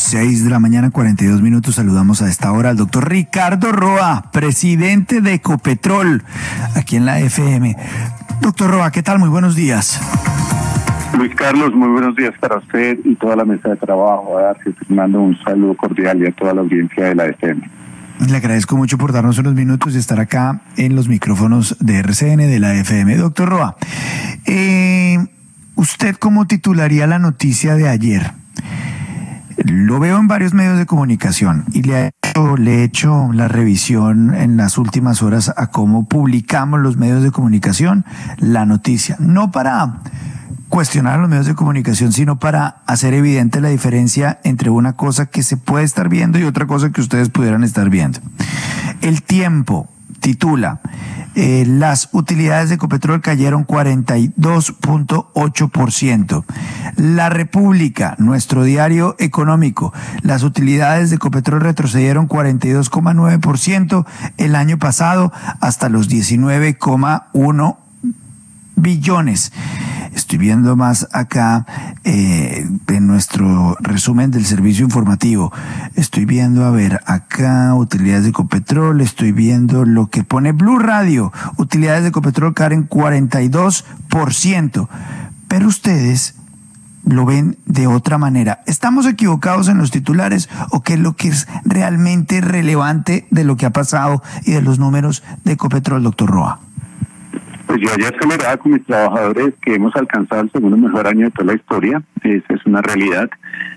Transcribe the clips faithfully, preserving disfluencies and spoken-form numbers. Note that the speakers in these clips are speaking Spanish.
Seis de la mañana, cuarenta y dos minutos. Saludamos a esta hora al doctor Ricardo Roa, presidente de Ecopetrol, aquí en la F M. Doctor Roa, ¿qué tal? Muy buenos días. Luis Carlos, muy buenos días para usted y toda la mesa de trabajo. A darse, mando un saludo cordial y a toda la audiencia de la F M. Le agradezco mucho por darnos unos minutos y estar acá en los micrófonos de R C N de la F M. Doctor Roa, eh, ¿usted cómo titularía la noticia de ayer? Lo veo en varios medios de comunicación y le he hecho, le he hecho la revisión en las últimas horas a cómo publicamos los medios de comunicación la noticia. No para cuestionar a los medios de comunicación, sino para hacer evidente la diferencia entre una cosa que se puede estar viendo y otra cosa que ustedes pudieran estar viendo. El Tiempo titula: eh, las utilidades de Ecopetrol cayeron cuarenta y dos punto ocho por ciento. La República, nuestro diario económico: las utilidades de Ecopetrol retrocedieron cuarenta y dos coma nueve por ciento el año pasado hasta los diecinueve coma uno billones. Estoy viendo más acá eh, en nuestro resumen del servicio informativo. Estoy viendo, a ver, acá utilidades de Ecopetrol, estoy viendo lo que pone Blue Radio. Utilidades de Ecopetrol caen cuarenta y dos por ciento. Pero ustedes lo ven de otra manera. ¿Estamos equivocados en los titulares o qué es lo que es realmente relevante de lo que ha pasado y de los números de Ecopetrol, doctor Roa? Pues yo ayer celebraba con mis trabajadores que hemos alcanzado el segundo mejor año de toda la historia. Esa es una realidad.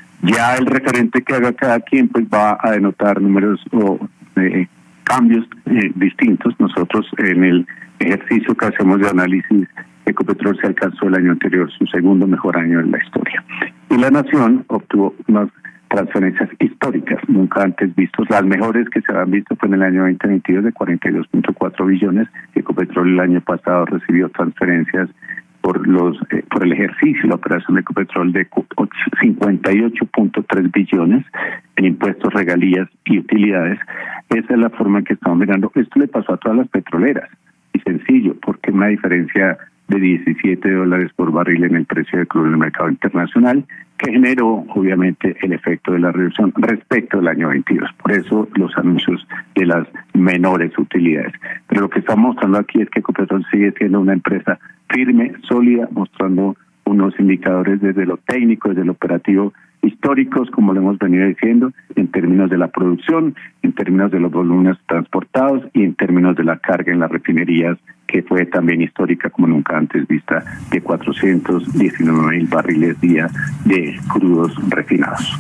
Ya el referente que haga cada quien pues va a denotar números o eh, cambios eh, distintos. Nosotros en el ejercicio que hacemos de análisis, Ecopetrol se alcanzó el año anterior su segundo mejor año de la historia. Y la nación obtuvo unas transferencias históricas, nunca antes vistos. Las mejores que se habían visto fue en el año veinte veintidós de cuarenta y dos punto cuatro billones. Ecopetrol el año pasado recibió transferencias por los eh, por el ejercicio, la operación de Ecopetrol de cincuenta y ocho punto tres billones en impuestos, regalías y utilidades. Esa es la forma en que estamos mirando. Esto le pasó a todas las petroleras, y sencillo, porque una diferencia de diecisiete dólares por barril en el precio del crudo en el mercado internacional, que generó obviamente el efecto de la reducción respecto al año veintidós. Por eso los anuncios de las menores utilidades. Pero lo que estamos mostrando aquí es que Ecopetrol sigue siendo una empresa firme, sólida, mostrando unos indicadores desde lo técnico, desde lo operativo, históricos, como lo hemos venido diciendo, en términos de la producción, en términos de los volúmenes transportados y en términos de la carga en las refinerías, que fue también histórica como nunca antes vista, de cuatrocientos diecinueve mil barriles día de crudos refinados.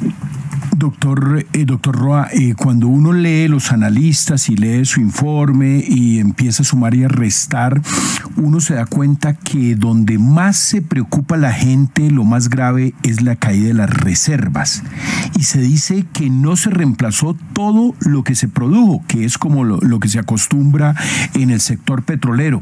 Doctor, eh, doctor Roa, eh, cuando uno lee los analistas y lee su informe y empieza a sumar y a restar, uno se da cuenta que donde más se preocupa la gente, lo más grave es la caída de las reservas. Y se dice que no se reemplazó todo lo que se produjo, que es como lo, lo que se acostumbra en el sector petrolero.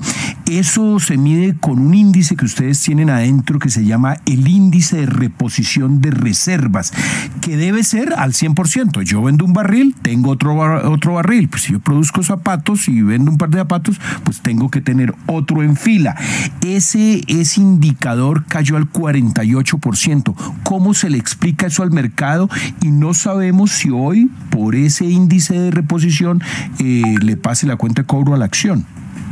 Eso se mide con un índice que ustedes tienen adentro que se llama el índice de reposición de reservas, que debe ser al cien por ciento. Yo vendo un barril, tengo otro, bar, otro barril. Pues si yo produzco zapatos y vendo un par de zapatos, pues tengo que tener otro en fila. Ese, ese indicador cayó al cuarenta y ocho por ciento. ¿Cómo se le explica eso al mercado? Y no sabemos si hoy, por ese índice de reposición, eh, le pase la cuenta de cobro a la acción.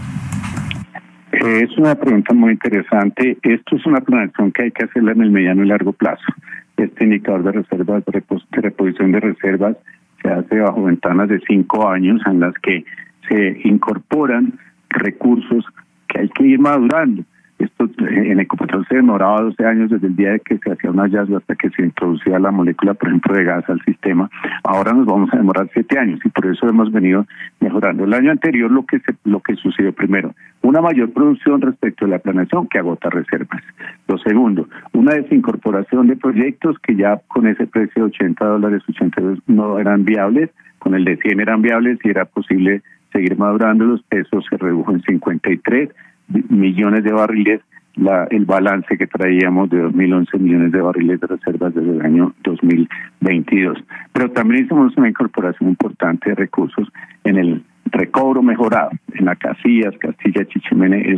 Es una pregunta muy interesante. Esto es una planeación que hay que hacerla en el mediano y largo plazo. Este indicador de reservas, de reposición de reservas, se hace bajo ventanas de cinco años en las que se incorporan recursos que hay que ir madurando. Esto en Ecopetrol se demoraba doce años desde el día de que se hacía un hallazgo hasta que se introducía la molécula, por ejemplo, de gas al sistema. Ahora nos vamos a demorar siete años y por eso hemos venido mejorando. El año anterior lo que se, lo que sucedió primero, una mayor producción respecto a la planeación que agota reservas. Lo segundo, una desincorporación de proyectos que ya con ese precio de ochenta dólares, ochenta y dos no eran viables, con el de cien eran viables y era posible seguir madurándolos. Eso se redujo en cincuenta y tres millones de barriles, la, el balance que traíamos de dos mil once millones de barriles de reservas desde el año dos mil veintidós. Pero también hicimos una incorporación importante de recursos en el recobro mejorado, en la Casillas, Castilla, Chichimene. Eso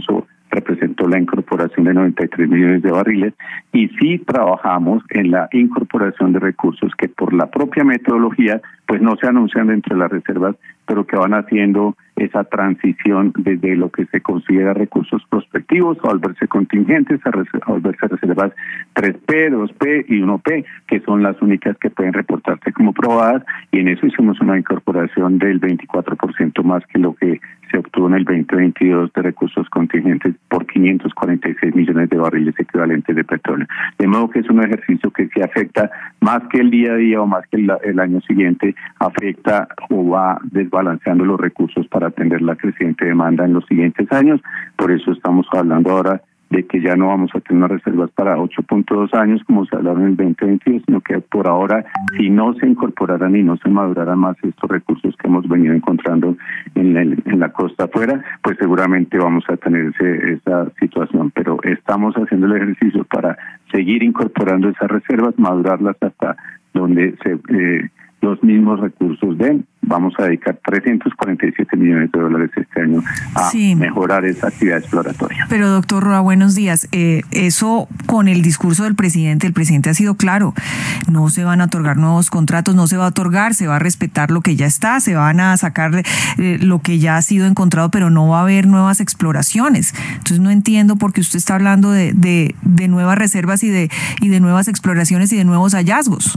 representó la incorporación de noventa y tres millones de barriles, y sí trabajamos en la incorporación de recursos que por la propia metodología pues no se anuncian dentro de las reservas, pero que van haciendo esa transición desde lo que se considera recursos prospectivos a volverse contingentes, a, res- a volverse reservas tres P, dos P y uno P, que son las únicas que pueden reportarse como probadas, y en eso hicimos una incorporación del veinticuatro por ciento más que lo que se obtuvo en el veinte veintidós de recursos contingentes por quinientos cuarenta y seis millones de barriles equivalentes de petróleo. De modo que es un ejercicio que se afecta más que el día a día o más que el, el año siguiente, afecta o va desbalanceando los recursos para atender la creciente demanda en los siguientes años. Por eso estamos hablando ahora de que ya no vamos a tener unas reservas para ocho punto dos años como se hablaron en el veinte veintidós, sino que por ahora, si no se incorporaran y no se maduraran más estos recursos que hemos venido encontrando en, el, en la costa afuera, pues seguramente vamos a tener ese, esa situación. Pero estamos haciendo el ejercicio para seguir incorporando esas reservas, madurarlas hasta donde se eh, los mismos recursos den. Vamos a dedicar trescientos cuarenta y siete millones de dólares este año a sí. mejorar esa actividad exploratoria. Pero doctor Roa, buenos días. Eh, eso con el discurso del presidente, el presidente ha sido claro, no se van a otorgar nuevos contratos, no se va a otorgar, se va a respetar lo que ya está, se van a sacar eh, lo que ya ha sido encontrado, pero no va a haber nuevas exploraciones. Entonces no entiendo por qué usted está hablando de, de, de nuevas reservas y de, y de nuevas exploraciones y de nuevos hallazgos.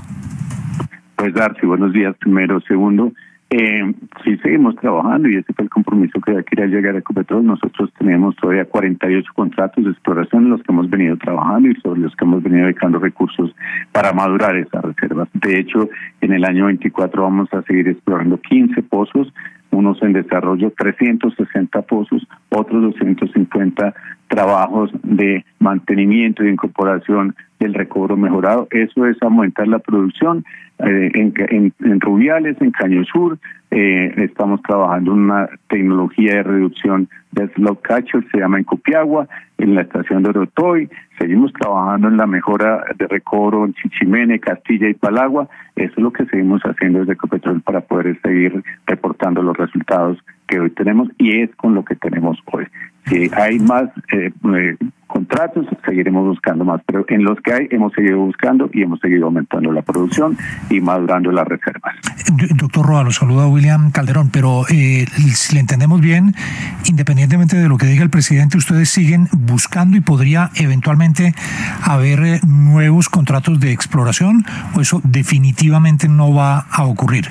Pues Darcy, buenos días primero. Segundo, Eh, sí seguimos trabajando y ese fue el compromiso que ya quería llegar a Ecopetrol. Nosotros tenemos todavía cuarenta y ocho contratos de exploración en los que hemos venido trabajando y sobre los que hemos venido dedicando recursos para madurar esas reservas. De hecho, en el año veinticuatro vamos a seguir explorando quince pozos, unos en desarrollo, trescientos sesenta pozos, otros doscientos cincuenta trabajos de mantenimiento y incorporación del recobro mejorado. Eso es aumentar la producción eh, en, en, en Rubiales, en Caño Sur. Eh, estamos trabajando en una tecnología de reducción de slow catcher, se llama en Copiagua, en la estación de Orotoy. Seguimos trabajando en la mejora de recobro en Chichimene, Castilla y Palagua. Eso es lo que seguimos haciendo desde Ecopetrol para poder seguir reportando los resultados que hoy tenemos, y es con lo que tenemos hoy. Si hay más eh, eh, contratos, seguiremos buscando más, pero en los que hay hemos seguido buscando y hemos seguido aumentando la producción y madurando las reservas. Doctor Roa, lo saluda William Calderón, pero eh, si le entendemos bien, independientemente de lo que diga el presidente, ustedes siguen buscando y podría eventualmente haber eh, nuevos contratos de exploración, o eso definitivamente no va a ocurrir.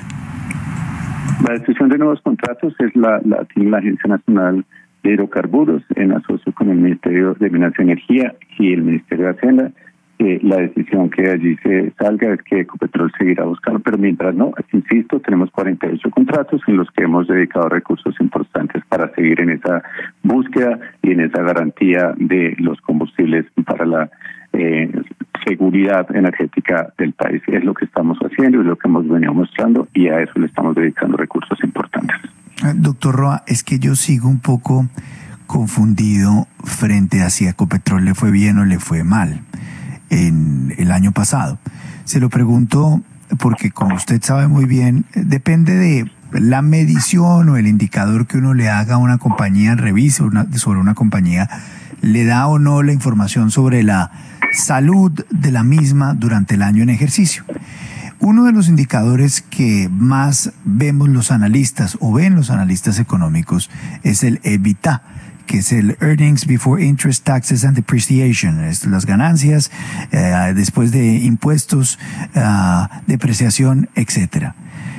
La decisión de nuevos contratos es la, la tiene la Agencia Nacional de Hidrocarburos en asocio con el Ministerio de Minas y Energía y el Ministerio de Hacienda. Eh, la decisión que allí se salga es que Ecopetrol seguirá buscando, pero mientras no, insisto, tenemos cuarenta y ocho contratos en los que hemos dedicado recursos importantes para seguir en esa búsqueda y en esa garantía de los combustibles para la eh, seguridad energética del país. Es lo que estamos haciendo y lo que hemos venido mostrando, y a eso le estamos dedicando recursos importantes. Doctor Roa, es que yo sigo un poco confundido frente a si a Ecopetrol le fue bien o le fue mal en el año pasado. Se lo pregunto porque, como usted sabe muy bien, depende de la medición o el indicador que uno le haga a una compañía, revise una, sobre una compañía, le da o no la información sobre la salud de la misma durante el año en ejercicio. Uno de los indicadores que más vemos los analistas o ven los analistas económicos es el EBITDA, que es el Earnings Before Interest, Taxes and Depreciation, es las ganancias eh, después de impuestos, uh, depreciación, etcétera.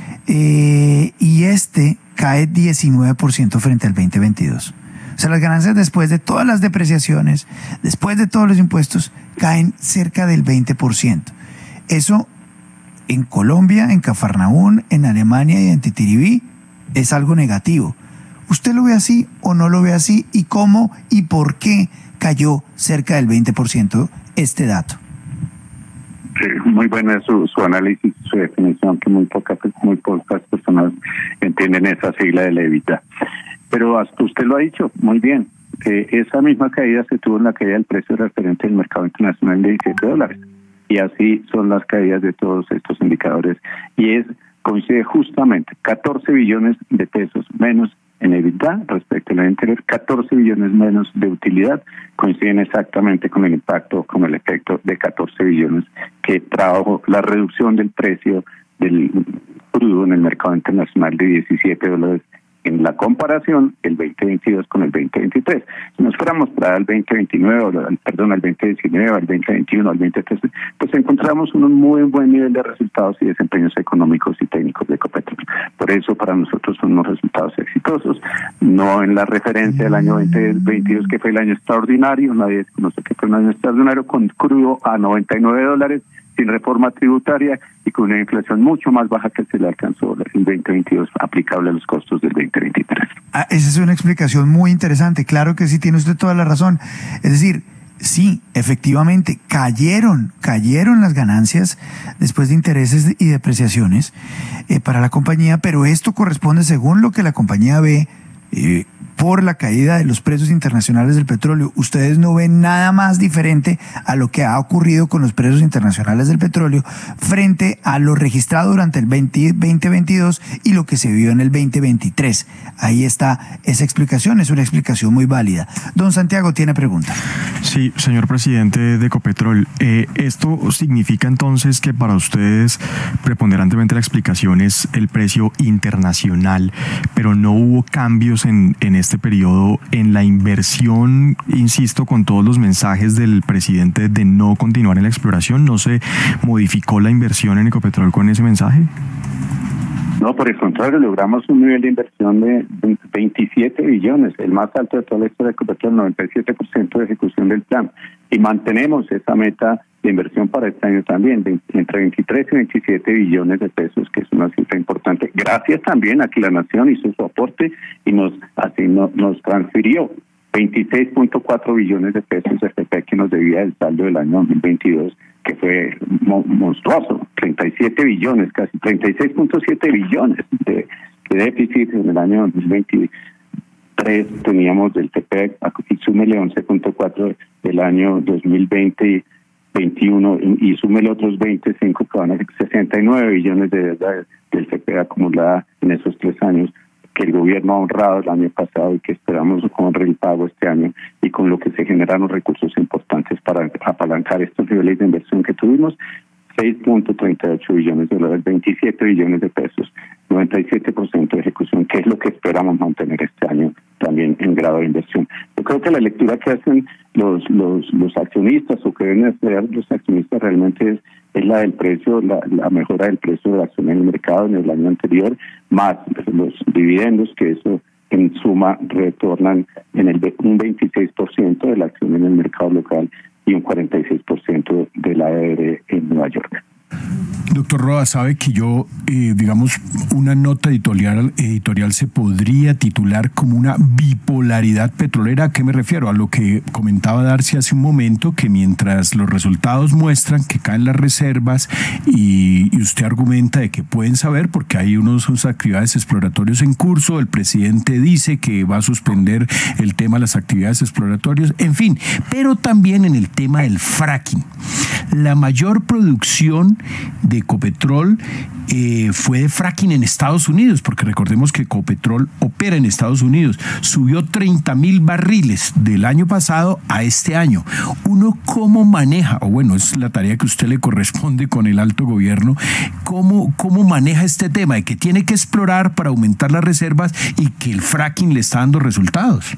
Eh, y este cae diecinueve por ciento frente al veinte veintidós. O sea, las ganancias después de todas las depreciaciones, después de todos los impuestos, caen cerca del veinte por ciento. Eso en Colombia, en Cafarnaún, en Alemania y en Titiribí es algo negativo. ¿Usted lo ve así o no lo ve así? ¿Y cómo y por qué cayó cerca del veinte por ciento este dato? Sí, muy buena su, su análisis, su definición, que muy pocas, muy pocas personas entienden esa sigla de la EBITDA. Pero hasta usted lo ha dicho muy bien, que esa misma caída se tuvo en la caída del precio referente del mercado internacional de diecisiete dólares. Y así son las caídas de todos estos indicadores. Y es coincide justamente catorce billones de pesos menos en EBITDA respecto al año anterior, catorce billones menos de utilidad, coinciden exactamente con el impacto, con el efecto de catorce billones que trajo la reducción del precio del crudo en el mercado internacional de diecisiete dólares en la comparación el veinte veintidós con el veinte veintitrés. Si nos fuéramos para el veinte veintinueve, perdón, al veinte diecinueve, al veinte veintiuno, al veinte trece, pues encontramos un muy buen nivel de resultados y desempeños económicos y técnicos de Ecopetrol. Por eso para nosotros son unos resultados exitosos, no en la referencia del año veinte veintidós, que fue el año extraordinario, nadie conoce que fue un año extraordinario, con crudo a noventa y nueve dólares, sin reforma tributaria y con una inflación mucho más baja que se le alcanzó el veinte veintidós, aplicable a los costos del veinte veintitrés. Ah, esa es una explicación muy interesante. Claro que sí, tiene usted toda la razón. Es decir, sí, efectivamente, cayeron, cayeron las ganancias después de intereses y depreciaciones eh, para la compañía, pero esto corresponde, según lo que la compañía ve, eh, por la caída de los precios internacionales del petróleo. Ustedes no ven nada más diferente a lo que ha ocurrido con los precios internacionales del petróleo frente a lo registrado durante el veinte veintidós y lo que se vio en el veinte veintitrés. Ahí está esa explicación, es una explicación muy válida. Don Santiago tiene pregunta. Sí, señor presidente de Ecopetrol, eh, ¿esto significa entonces que para ustedes preponderantemente la explicación es el precio internacional, pero no hubo cambios en, en este periodo en la inversión, insisto, con todos los mensajes del presidente de no continuar en la exploración? ¿No se modificó la inversión en Ecopetrol con ese mensaje? No, por el contrario, logramos un nivel de inversión de veintisiete billones, el más alto de toda la historia de Ecopetrol, noventa y siete por ciento de ejecución del plan. Y mantenemos esa meta de inversión para este año también, de entre veintitrés y veintisiete billones de pesos, que es una cifra importante. Gracias también a que la Nación hizo su aporte y nos, así no, nos transfirió veintiséis punto cuatro billones de pesos de F P que nos debía del saldo del año dos mil veintidós, que fue monstruoso, treinta y siete billones, casi treinta y seis punto siete billones de, de déficit en el año dos mil veintitrés teníamos del T P E C, y súmele once punto cuatro del año dos mil veinte veintiuno y súmele otros veinticinco, que van a ser sesenta y nueve billones de deuda del C P E acumulada en esos tres años, que el gobierno ha honrado el año pasado y que esperamos honrar el pago este año, y con lo que se generaron recursos importantes para apalancar estos niveles de inversión que tuvimos, seis punto treinta y ocho billones de dólares, veintisiete billones de pesos, noventa y siete por ciento de ejecución, que es lo que esperamos mantener este año también en grado de inversión. Yo creo que la lectura que hacen los los los accionistas o que deben hacer los accionistas realmente es, es la del precio, la, la mejora del precio de la acción en el mercado en el año anterior, más los dividendos, que eso en suma retornan en el un veintiséis por ciento de la acción en el mercado local y un cuarenta y seis por ciento de la E R en Nueva York. Doctor Roa, sabe que yo, eh, digamos, una nota editorial, editorial se podría titular como una bipolaridad petrolera. ¿A qué me refiero? A lo que comentaba Darcy hace un momento, que mientras los resultados muestran que caen las reservas y, y usted argumenta de que pueden saber porque hay unos, unas actividades exploratorias en curso, el presidente dice que va a suspender el tema de las actividades exploratorias, en fin, pero también en el tema del fracking. La mayor producción de Ecopetrol eh, fue de fracking en Estados Unidos, porque recordemos que Ecopetrol opera en Estados Unidos. Subió treinta mil barriles del año pasado a este año. Uno, ¿cómo maneja? O bueno, es la tarea que a usted le corresponde con el alto gobierno. ¿Cómo, cómo maneja este tema de que tiene que explorar para aumentar las reservas y que el fracking le está dando resultados?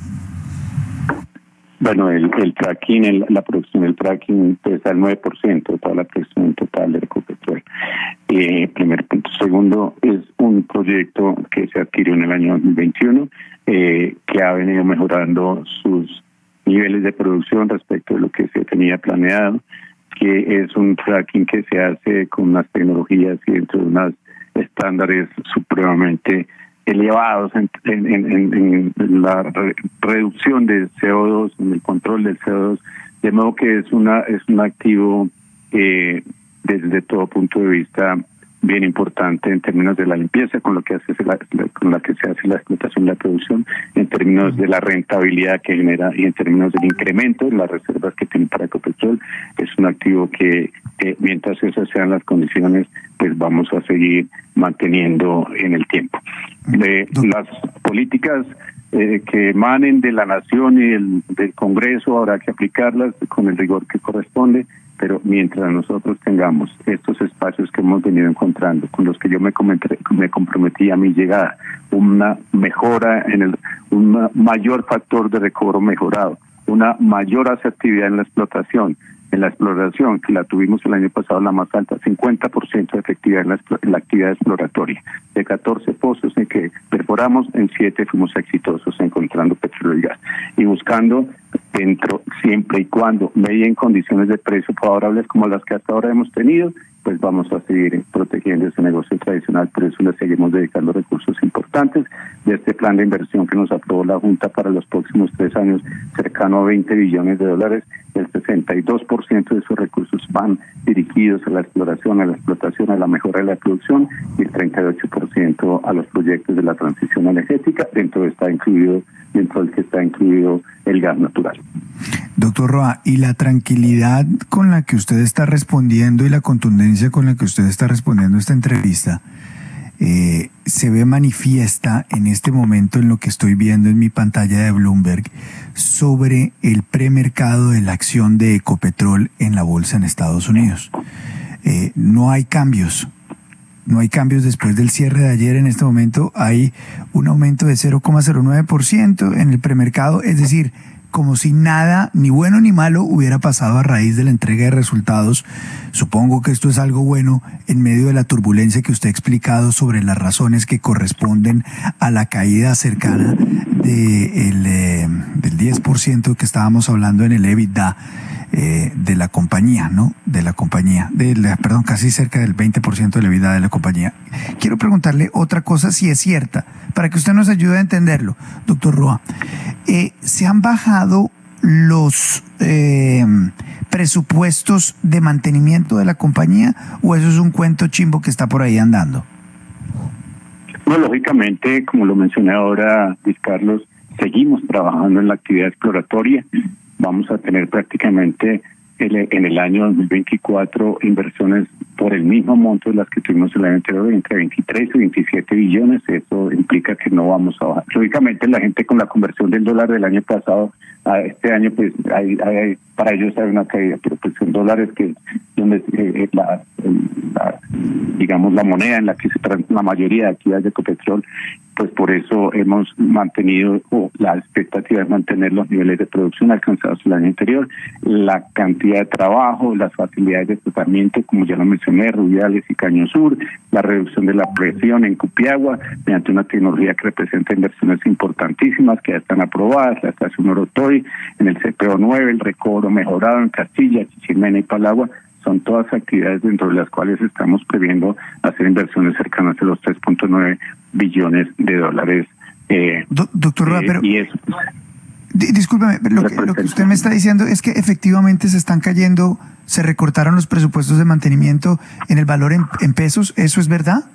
Bueno, el, el fracking, el, la producción del fracking pesa el nueve por ciento de toda la producción total de Ecopetrol. Eh, primer punto. Segundo, es un proyecto que se adquirió en el año dos mil veintiuno, eh, que ha venido mejorando sus niveles de producción respecto de lo que se tenía planeado, que es un fracking que se hace con unas tecnologías y dentro de unos estándares supremamente elevados en, en, en, en la re, reducción de C O dos, en el control del C O dos, de modo que es una es un activo eh, desde todo punto de vista bien importante en términos de la limpieza con lo que hace la, con la que se hace la explotación y la producción, en términos de la rentabilidad que genera y en términos del incremento de las reservas que tiene para Ecopetrol. Es un activo que eh, mientras esas sean las condiciones, pues vamos a seguir manteniendo en el tiempo. De las políticas eh, que emanen de la nación y el, del Congreso habrá que aplicarlas con el rigor que corresponde, pero mientras nosotros tengamos estos espacios que hemos venido encontrando, con los que yo me, comenté, me comprometí a mi llegada, una mejora en el, un mayor factor de recobro mejorado, una mayor asertividad en la explotación, en la exploración, que la tuvimos el año pasado la más alta, cincuenta por ciento de efectividad en la, en la actividad exploratoria. De catorce pozos en que perforamos, en siete fuimos exitosos encontrando petróleo y gas. Y buscando dentro, siempre y cuando medien condiciones de precio favorables como las que hasta ahora hemos tenido, pues vamos a seguir protegiendo ese negocio tradicional. Por eso le seguimos dedicando recursos importantes de este plan de inversión que nos aprobó la Junta para los próximos tres años, cercano a veinte billones de dólares. El sesenta y dos por ciento de esos recursos van dirigidos a la exploración, a la explotación, a la mejora de la producción, y el treinta y ocho por ciento a los proyectos de la transición energética, dentro de está incluido, dentro del que está incluido el gas natural. Doctor Roa, y la tranquilidad con la que usted está respondiendo y la contundencia con la que usted está respondiendo a esta entrevista, eh, se ve manifiesta en este momento en lo que estoy viendo en mi pantalla de Bloomberg sobre el premercado de la acción de Ecopetrol en la bolsa en Estados Unidos. Eh, no hay cambios. No hay cambios después del cierre de ayer. En este momento hay un aumento de cero coma cero nueve por ciento en el premercado, es decir, como si nada, ni bueno ni malo, hubiera pasado a raíz de la entrega de resultados. Supongo que esto es algo bueno en medio de la turbulencia que usted ha explicado sobre las razones que corresponden a la caída cercana de el, eh, del diez por ciento que estábamos hablando en el EBITDA eh, de la compañía, ¿no? De la compañía, de la, perdón, casi cerca del veinte por ciento del EBITDA de la compañía. Quiero preguntarle otra cosa, si es cierta, para que usted nos ayude a entenderlo, doctor Roa. Eh, ¿Se han bajado los eh, presupuestos de mantenimiento de la compañía o eso es un cuento chimbo que está por ahí andando? No, lógicamente, como lo mencioné ahora, Luis Carlos, seguimos trabajando en la actividad exploratoria. Vamos a tener prácticamente el, en el año dos mil veinticuatro inversiones por el mismo monto de las que tuvimos el año anterior, entre veintitrés y veintisiete billones. Eso implica que no vamos a bajar. Lógicamente, la gente con la conversión del dólar del año pasado a este año, pues hay, hay, para ellos hay una caída, pero pues son dólares que donde eh, la, la digamos la moneda en la que se trata la mayoría de actividades de Ecopetrol, pues por eso hemos mantenido, o la expectativa es mantener los niveles de producción alcanzados el año anterior, la cantidad de trabajo, las facilidades de tratamiento, como ya lo mencioné, Rubiales y Caño Sur, la reducción de la presión en Cupiagua, mediante una tecnología que representa inversiones importantísimas que ya están aprobadas, la estación Orotoy, en el C P O nueve, el recobro mejorado en Castilla, Chichimena y Palagua. Son todas actividades dentro de las cuales estamos previendo hacer inversiones cercanas a los tres punto nueve billones de dólares. Eh, Do, doctor Roa, eh, pero... Y eso, Discúlpeme, lo que, lo que usted me está diciendo es que efectivamente se están cayendo, se recortaron los presupuestos de mantenimiento en el valor en, en pesos, ¿eso es verdad?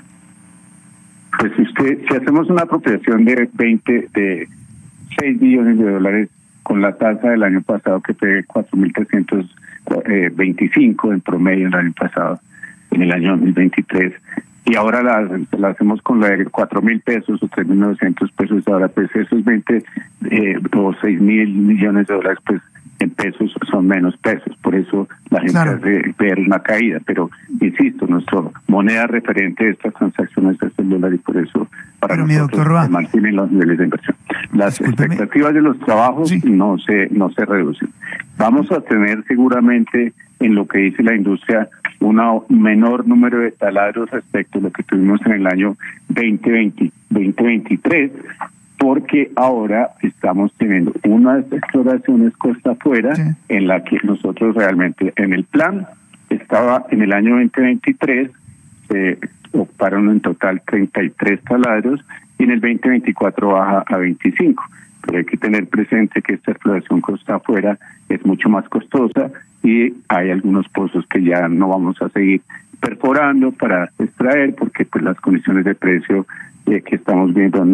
Pues si usted, si hacemos una apropiación de veinte, de seis billones de dólares con la tasa del año pasado que fue cuatro mil trescientos veinticinco en promedio en el año pasado, en el año dos mil veintitrés, y ahora la, la hacemos con la de cuatro mil pesos o tres mil novecientos pesos, ahora pues esos veinte eh, o seis mil millones de dólares pues en pesos son menos pesos, por eso la gente claro. hace ver una caída, pero insisto, nuestra moneda referente de estas transacciones es el dólar y por eso para pero nosotros se mantienen los niveles de inversión. Las Discúlpeme. expectativas de los trabajos sí. no se no se reducen. Vamos a tener seguramente en lo que dice la industria un menor número de taladros respecto a lo que tuvimos en el año veinte veinte, veinte veintitrés, porque ahora estamos teniendo unas exploraciones costa afuera sí. en la que nosotros realmente en el plan estaba en el año veinte veintitrés se ocuparon en total treinta y tres taladros y en el veinte veinticuatro baja a veinticinco, pero hay que tener presente que esta exploración costa afuera es mucho más costosa y hay algunos pozos que ya no vamos a seguir perforando para extraer porque pues las condiciones de precio eh, que estamos viendo no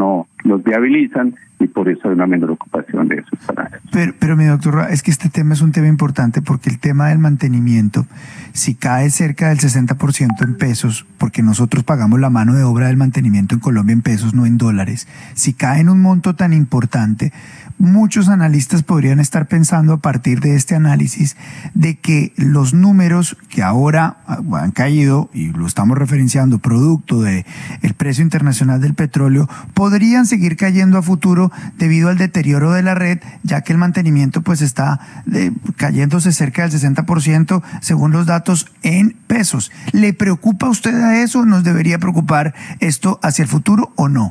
los viabilizan y por eso hay una menor ocupación de esos salarios. Pero, pero mi doctor, es que este tema es un tema importante porque el tema del mantenimiento, si cae cerca del sesenta por ciento en pesos, porque nosotros pagamos la mano de obra del mantenimiento en Colombia en pesos, no en dólares, si cae en un monto tan importante, muchos analistas podrían estar pensando a partir de este análisis de que los números que ahora han caído, y lo estamos referenciando, producto de el precio internacional del petróleo, podrían seguir cayendo a futuro debido al deterioro de la red, ya que el mantenimiento pues está eh, cayéndose cerca del sesenta por ciento según los datos en pesos. ¿Le preocupa a usted a eso? ¿Nos debería preocupar esto hacia el futuro o no?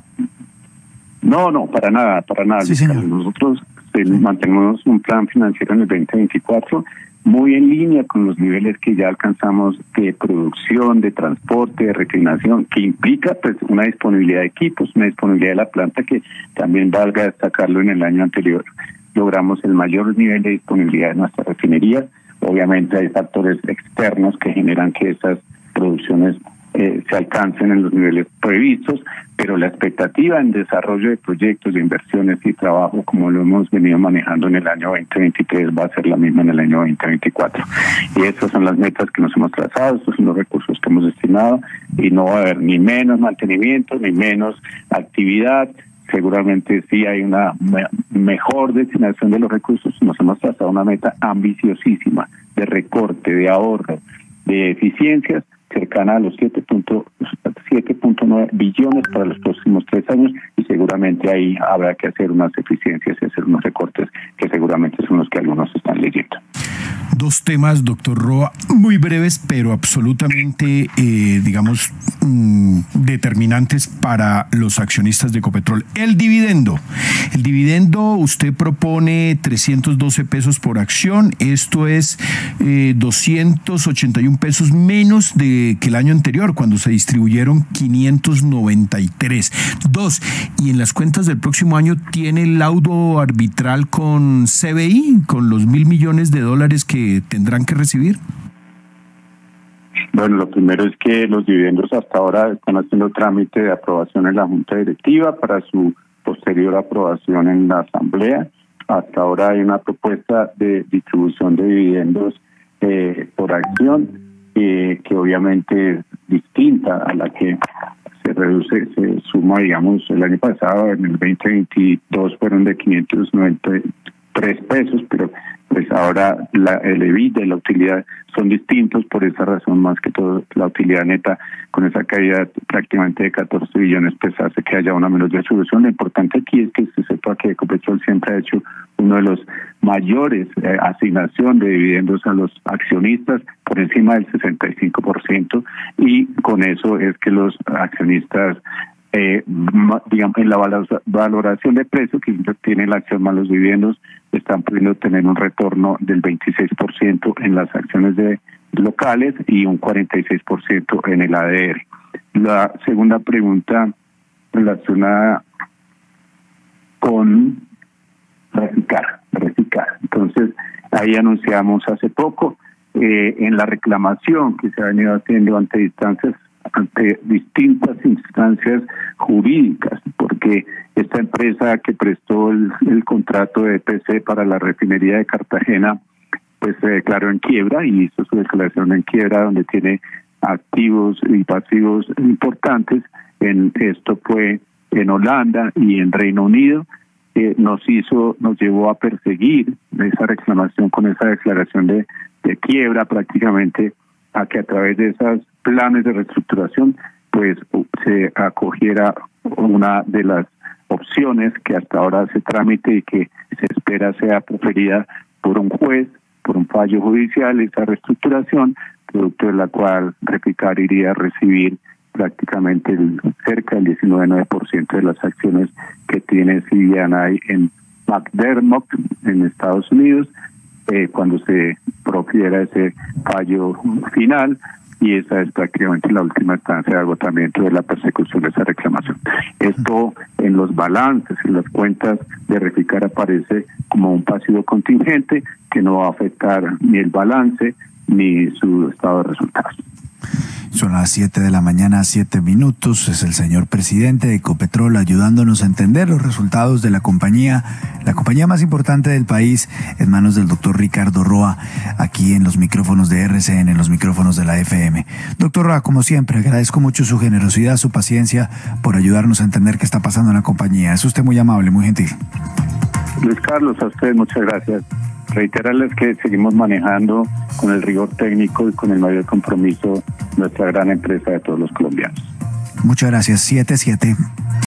No, no, para nada, para nada. Sí, señor. Nosotros eh, mantenemos un plan financiero en el veinte veinticuatro muy en línea con los niveles que ya alcanzamos de producción, de transporte, de reclinación, que implica pues una disponibilidad de equipos, una disponibilidad de la planta que también valga destacarlo en el año anterior. Logramos el mayor nivel de disponibilidad de nuestras refinerías. Obviamente hay factores externos que generan que esas producciones Eh, se alcancen en los niveles previstos, pero la expectativa en desarrollo de proyectos, de inversiones y trabajo, como lo hemos venido manejando en el año veinte veintitrés, va a ser la misma en el año veinte veinticuatro. Y estas son las metas que nos hemos trazado, estos son los recursos que hemos destinado, y no va a haber ni menos mantenimiento, ni menos actividad. Seguramente sí hay una me- mejor destinación de los recursos. Nos hemos trazado una meta ambiciosísima de recorte, de ahorro, de eficiencias, cercana a los siete punto nueve billones para los próximos tres años, y seguramente ahí habrá que hacer unas eficiencias y hacer unos recortes que seguramente son los que algunos están leyendo. Dos temas, doctor Roa, muy breves, pero absolutamente, eh, digamos, mmm, determinantes para los accionistas de Ecopetrol. El dividendo. El dividendo, usted propone trescientos doce pesos por acción. Esto es eh, doscientos ochenta y un pesos menos de que el año anterior, cuando se distribuyeron quinientos noventa y tres. Dos, y en las cuentas del próximo año tiene el laudo arbitral con C B I, con los mil millones de dólares que tendrán que recibir. Bueno, lo primero es que los dividendos hasta ahora están haciendo trámite de aprobación en la Junta Directiva para su posterior aprobación en la Asamblea. Hasta ahora hay una propuesta de distribución de dividendos eh, por acción eh, que obviamente es distinta a la que se reduce, se suma, digamos, el año pasado, en el veinte veintidós fueron de quinientos noventa y tres pesos, pero pues ahora la, el EBITDA y la utilidad son distintos. Por esa razón, más que todo, la utilidad neta con esa caída prácticamente de catorce billones pues hace que haya una menor distribución. Lo importante aquí es que se sepa que Ecopetrol siempre ha hecho uno de los mayores eh, asignación de dividendos a los accionistas, por encima del sesenta y cinco por ciento, y con eso es que los accionistas Eh, digamos, en la valoración de precio que tiene la acción más los dividendos, están pudiendo tener un retorno del veintiséis por ciento en las acciones de locales y un cuarenta y seis por ciento en el A D R. La segunda pregunta relacionada con Reficar, Reficar. Entonces, ahí anunciamos hace poco eh, en la reclamación que se ha venido haciendo ante distancias ante distintas instancias jurídicas, porque esta empresa que prestó el, el contrato de E P C para la refinería de Cartagena, pues se declaró en quiebra y hizo su declaración en quiebra, donde tiene activos y pasivos importantes. En esto fue en Holanda y en Reino Unido. Eh, nos hizo, nos llevó a perseguir esa reclamación con esa declaración de, de quiebra, prácticamente a que a través de esos planes de reestructuración pues se acogiera una de las opciones que hasta ahora hace trámite y que se espera sea preferida por un juez, por un fallo judicial, esa reestructuración, producto de la cual Reficar iría a recibir prácticamente el, cerca del diecinueve coma nueve por ciento de las acciones que tiene C B N I en McDermott, en Estados Unidos, eh, cuando se profiera ese fallo final, y esa es prácticamente la última instancia de agotamiento de la persecución de esa reclamación. Esto en los balances, en las cuentas de Reficar aparece como un pasivo contingente que no va a afectar ni el balance ni su estado de resultados. Son las siete de la mañana, siete minutos. Es el señor presidente de Ecopetrol ayudándonos a entender los resultados de la compañía, la compañía más importante del país, en manos del doctor Ricardo Roa, aquí en los micrófonos de R C N, en los micrófonos de la F M. Doctor Roa, como siempre, agradezco mucho su generosidad, su paciencia por ayudarnos a entender qué está pasando en la compañía. Es usted muy amable, muy gentil. Luis Carlos, a usted muchas gracias. Reiterarles que seguimos manejando con el rigor técnico y con el mayor compromiso nuestra gran empresa de todos los colombianos. Muchas gracias. siete siete.